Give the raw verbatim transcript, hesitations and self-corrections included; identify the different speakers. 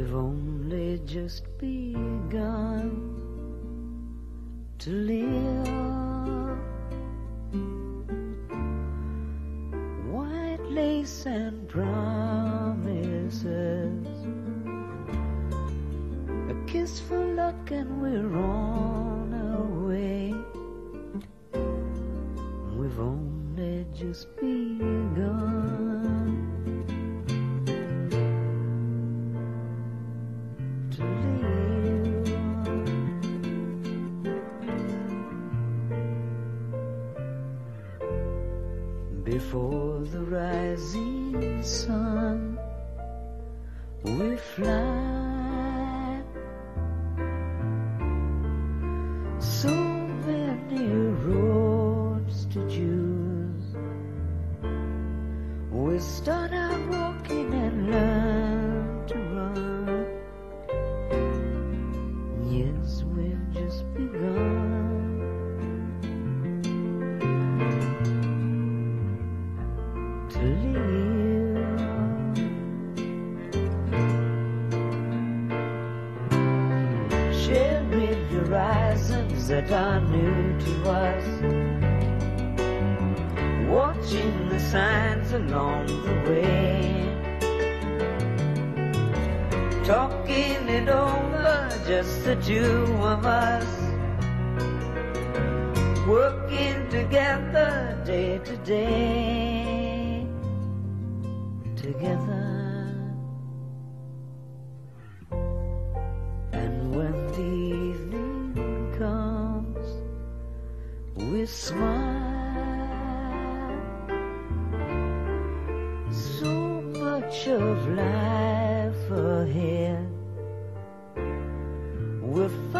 Speaker 1: We've only just begun to live. White lace and promises, a kiss for luck and we're on our way. We've only just begun to live. Before the rising sun we fly, so many roads to choose. We start out walking and learn to run. Yes, we've just begun to live. Sharing horizons that are new to us, watching the signs along the way, talking it over, just the two of us, working together day to day, together. And when the evening comes, we smile. So much of life ahead, we're